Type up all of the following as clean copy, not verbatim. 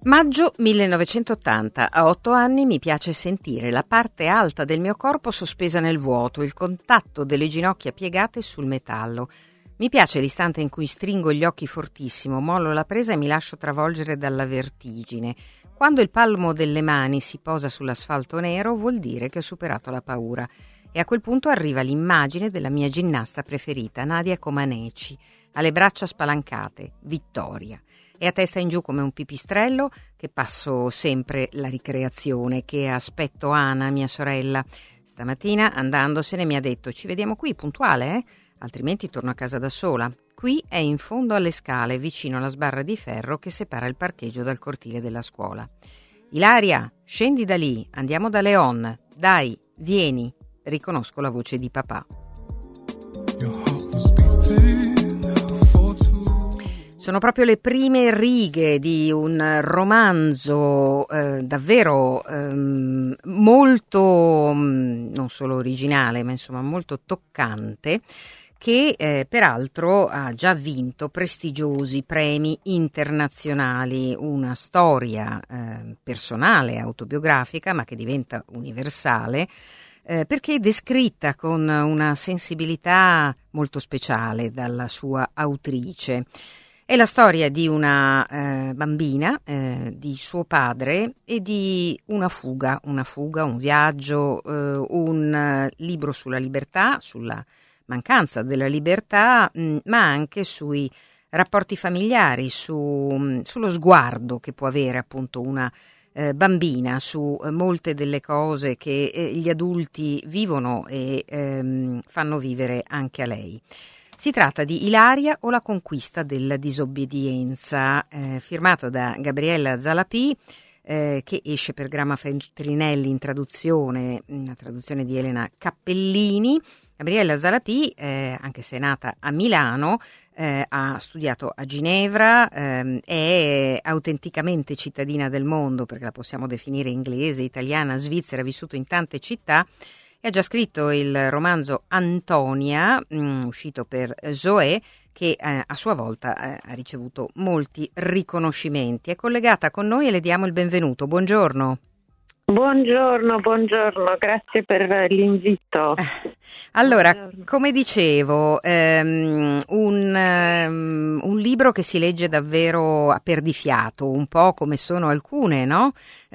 Maggio 1980. A 8 anni mi piace sentire la parte alta del mio corpo sospesa nel vuoto, il contatto delle ginocchia piegate sul metallo. Mi piace l'istante in cui stringo gli occhi fortissimo, mollo la presa e mi lascio travolgere dalla vertigine. Quando il palmo delle mani si posa sull'asfalto nero vuol dire che ho superato la paura. E a quel punto arriva l'immagine della mia ginnasta preferita, Nadia Comaneci, alle braccia spalancate, vittoria. E a testa in giù come un pipistrello che passo sempre la ricreazione, che aspetto Ana, mia sorella. Stamattina andandosene mi ha detto: ci vediamo qui puntuale, altrimenti torno a casa da sola. Qui è in fondo alle scale, vicino alla sbarra di ferro che separa il parcheggio dal cortile della scuola. Ilaria, scendi da lì, andiamo da Leon, dai, vieni. Riconosco la voce di papà. Sono proprio le prime righe di un romanzo davvero molto, non solo originale, ma insomma molto toccante, che peraltro ha già vinto prestigiosi premi internazionali, una storia personale, autobiografica, ma che diventa universale, perché è descritta con una sensibilità molto speciale dalla sua autrice. È la storia di una bambina, di suo padre e di una fuga, un viaggio, un libro sulla libertà, sulla mancanza della libertà, ma anche sui rapporti familiari, sullo sguardo che può avere appunto una bambina su molte delle cose che gli adulti vivono e fanno vivere anche a lei. Si tratta di Ilaria o la conquista della disobbedienza, firmato da Gabriella Zalapì, che esce per Gramma Feltrinelli in traduzione, una traduzione di Elena Cappellini. Gabriella Zalapì, anche se è nata a Milano, ha studiato a Ginevra, è autenticamente cittadina del mondo, perché la possiamo definire inglese, italiana, svizzera, ha vissuto in tante città. E ha già scritto il romanzo Antonia, uscito per Zoé, che a sua volta ha ricevuto molti riconoscimenti. È collegata con noi e le diamo il benvenuto. Buongiorno. Buongiorno, grazie per l'invito. Allora, Buongiorno. come dicevo, un libro che si legge davvero a perdifiato, un po' come sono alcune, no?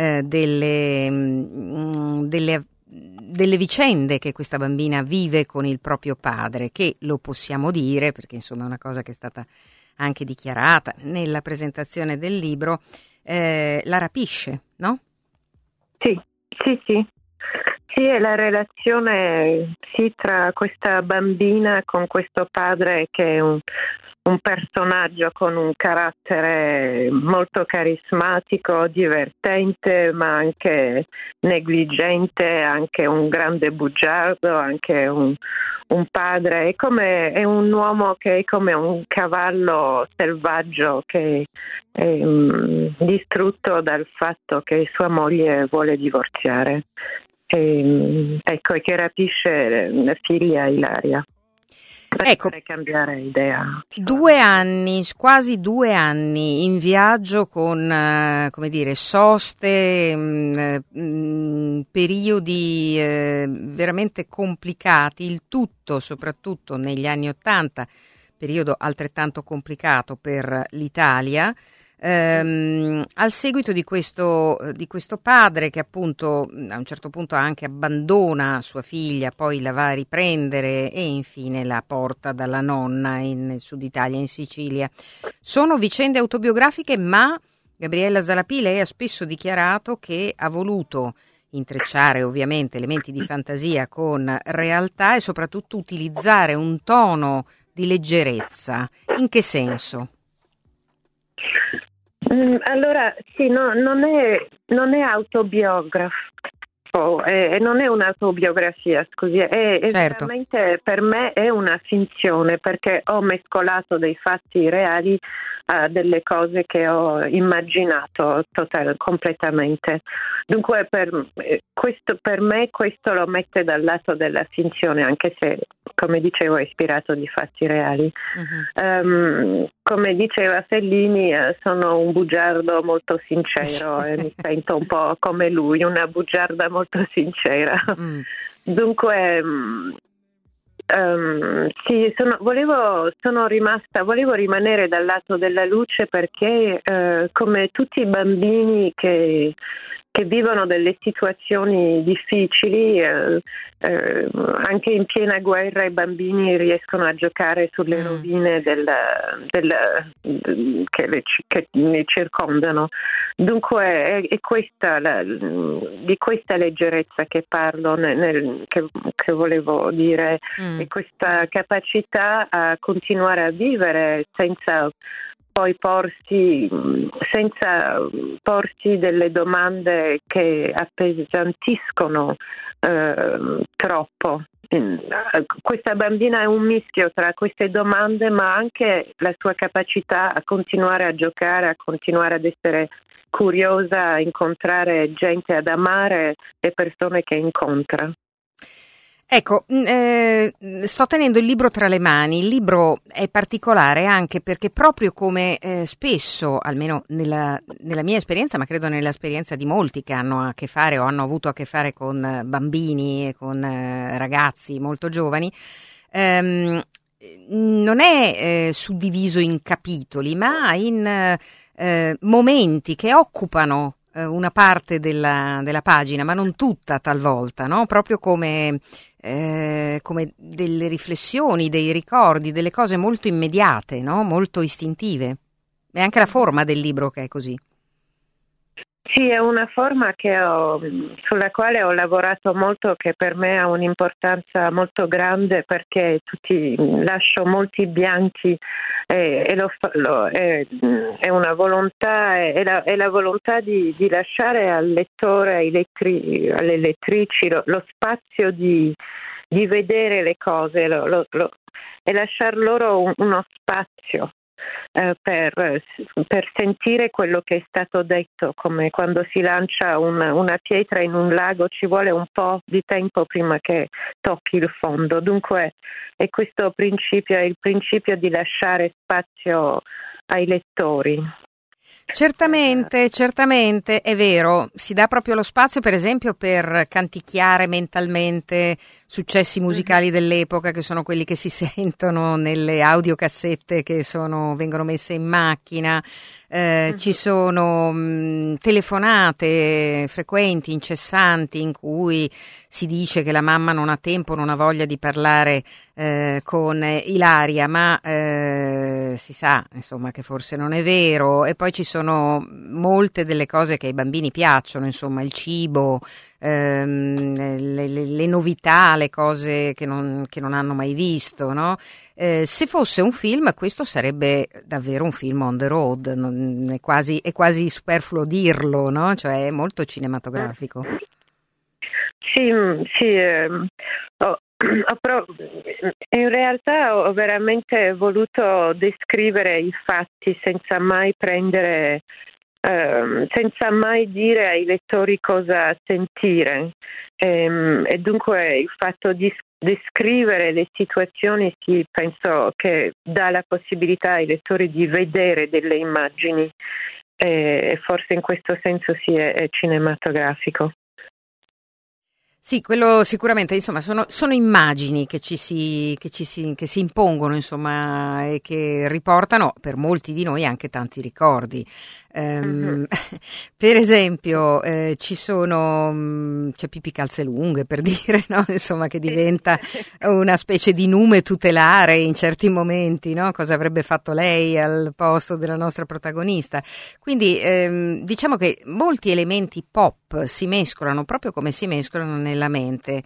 Delle vicende che questa bambina vive con il proprio padre, che lo possiamo dire, perché insomma è una cosa che è stata anche dichiarata nella presentazione del libro, la rapisce, no? Sì. Sì, è la relazione tra questa bambina con questo padre che è un personaggio con un carattere molto carismatico, divertente, ma anche negligente, anche un grande bugiardo, anche un padre. È un uomo che è come un cavallo selvaggio che è distrutto dal fatto che sua moglie vuole divorziare. E che rapisce la figlia Ilaria. Per cambiare idea. 2 anni, quasi 2 anni in viaggio con, soste, periodi veramente complicati, il tutto soprattutto negli anni '80, periodo altrettanto complicato per l'Italia. Al seguito di questo padre che appunto a un certo punto anche abbandona sua figlia, poi la va a riprendere e infine la porta dalla nonna nel sud Italia, in Sicilia. Sono vicende autobiografiche, ma Gabriella Zalapì, lei ha spesso dichiarato che ha voluto intrecciare ovviamente elementi di fantasia con realtà e soprattutto utilizzare un tono di leggerezza. In che senso? Allora, sì, non è autobiografico, non è un'autobiografia, scusi, Certo. veramente per me è una finzione, perché ho mescolato dei fatti reali a delle cose che ho immaginato completamente. Dunque per me questo lo mette dal lato della finzione, anche se come dicevo, è ispirato di fatti reali. Mhm. Come diceva Fellini, sono un bugiardo molto sincero e mi sento un po' come lui, una bugiarda molto sincera. Mm. Dunque, sì, volevo rimanere dal lato della luce perché come tutti i bambini che vivono delle situazioni difficili, anche in piena guerra i bambini riescono a giocare sulle rovine che li circondano. Dunque è di questa leggerezza che parlo, che volevo dire, e questa capacità a continuare a vivere senza porsi delle domande che appesantiscono troppo. Questa bambina è un mischio tra queste domande, ma anche la sua capacità a continuare a giocare, a continuare ad essere curiosa, a incontrare gente, ad amare le persone che incontra. Ecco, sto tenendo il libro tra le mani. Il libro è particolare anche perché proprio come spesso, almeno nella mia esperienza, ma credo nell'esperienza di molti che hanno a che fare o hanno avuto a che fare con bambini e con ragazzi molto giovani, non è suddiviso in capitoli, ma in momenti che occupano una parte della pagina, ma non tutta talvolta, no? Proprio come delle riflessioni, dei ricordi, delle cose molto immediate, no? Molto istintive. È anche la forma del libro che è così. Sì, è una forma sulla quale ho lavorato molto, che per me ha un'importanza molto grande perché lascio molti bianchi è una volontà, è la volontà di lasciare al lettore, alle lettrici lo spazio di vedere le cose e lasciar loro uno spazio. Per sentire quello che è stato detto, come quando si lancia una pietra in un lago, ci vuole un po' di tempo prima che tocchi il fondo. Dunque è questo principio, è il principio di lasciare spazio ai lettori. Certamente, certamente, è vero, si dà proprio lo spazio per esempio per canticchiare mentalmente successi musicali dell'epoca, che sono quelli che si sentono nelle audiocassette che vengono messe in macchina. Ci sono telefonate frequenti, incessanti, in cui si dice che la mamma non ha tempo, non ha voglia di parlare con Ilaria, ma si sa insomma che forse non è vero. E poi ci sono molte delle cose che ai bambini piacciono, insomma il cibo, le novità, le cose che non hanno mai visto, no? Se fosse un film, questo sarebbe davvero un film on the road, è quasi superfluo dirlo, no? Cioè è molto cinematografico. Sì, in realtà ho veramente voluto descrivere i fatti senza mai dire ai lettori cosa sentire, e dunque il fatto di descrivere le situazioni penso che dà la possibilità ai lettori di vedere delle immagini, e forse in questo senso sì, è cinematografico. Sì, quello sicuramente, insomma, sono immagini che si impongono, insomma, e che riportano per molti di noi anche tanti ricordi. Per esempio, c'è Pippi Calzelunghe, per dire, no? Insomma, che diventa una specie di nume tutelare in certi momenti, no? Cosa avrebbe fatto lei al posto della nostra protagonista? Quindi, diciamo che molti elementi pop si mescolano proprio come si mescolano nella mente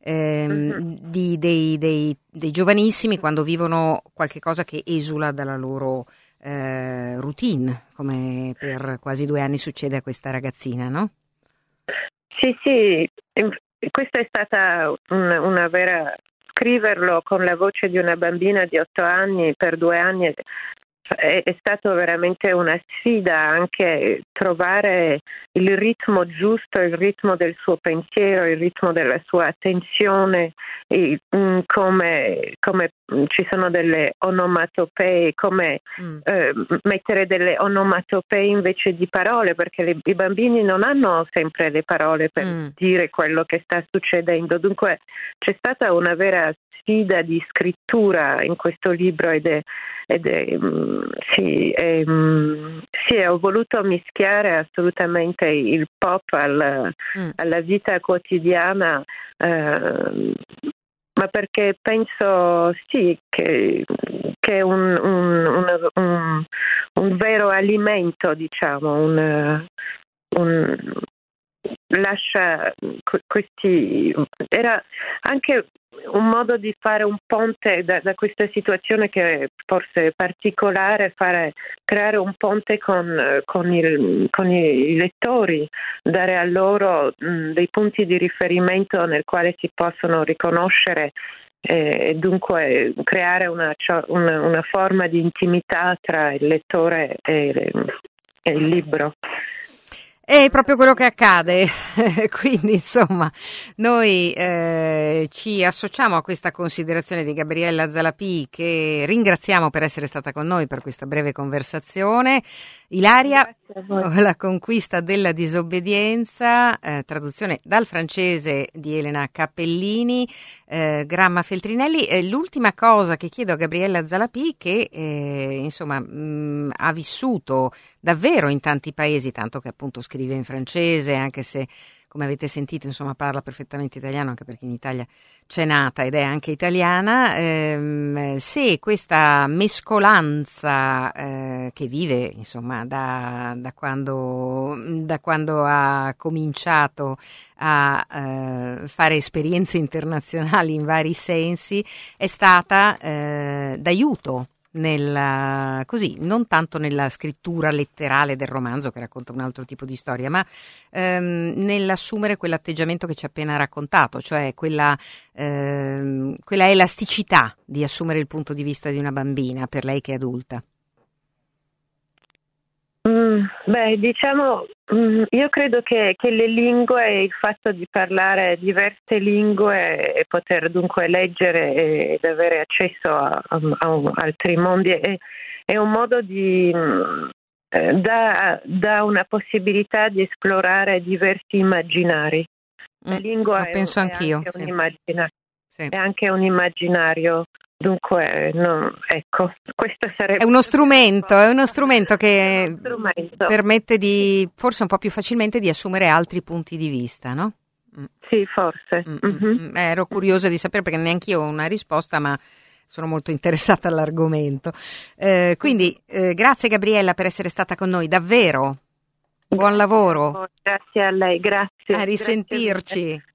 dei giovanissimi quando vivono qualche cosa che esula dalla loro routine, come per quasi 2 anni succede a questa ragazzina, no? Sì, questa è stata una vera... Scriverlo con la voce di una bambina di 8 anni per 2 anni è stato veramente una sfida anche trovare il ritmo giusto, il ritmo del suo pensiero, il ritmo della sua attenzione, come ci sono delle onomatopee, come mettere delle onomatopee invece di parole, perché i bambini non hanno sempre le parole per dire quello che sta succedendo. Dunque c'è stata una vera sfida di scrittura in questo libro ho voluto mischiare assolutamente il pop alla vita quotidiana, ma perché penso che è un vero alimento, diciamo, lascia questi, era anche un modo di fare un ponte da questa situazione che è forse particolare, creare un ponte con i lettori, dare a loro dei punti di riferimento nel quale si possono riconoscere e dunque creare una forma di intimità tra il lettore e il libro. È proprio quello che accade, quindi insomma noi ci associamo a questa considerazione di Gabriella Zalapì, che ringraziamo per essere stata con noi per questa breve conversazione. Ilaria, La conquista della disobbedienza, traduzione dal francese di Elena Cappellini, Gramma Feltrinelli. L'ultima cosa che chiedo a Gabriella Zalapì, che insomma ha vissuto davvero in tanti paesi, tanto che appunto scrive in francese, anche se, come avete sentito, insomma, parla perfettamente italiano, anche perché in Italia c'è nata ed è anche italiana, se questa mescolanza che vive, insomma, da quando ha cominciato a fare esperienze internazionali in vari sensi, è stata d'aiuto così, non tanto nella scrittura letterale del romanzo, che racconta un altro tipo di storia, ma nell'assumere quell'atteggiamento che ci ha appena raccontato, cioè quella elasticità di assumere il punto di vista di una bambina, per lei che è adulta. Diciamo, io credo che le lingue, il fatto di parlare diverse lingue e poter dunque leggere ed avere accesso a altri mondi è un modo di dà una possibilità di esplorare diversi immaginari. La lingua penso anch'io, anche sì. un immaginario, Sì. è anche un immaginario. Dunque, ecco, questo sarebbe... È uno strumento che permette forse un po' più facilmente di assumere altri punti di vista, no? Sì, forse. Mm-hmm. Ero curiosa di sapere, perché neanche io ho una risposta, ma sono molto interessata all'argomento. Quindi, grazie Gabriella per essere stata con noi, davvero. Buon lavoro. Grazie a lei, grazie. A risentirci.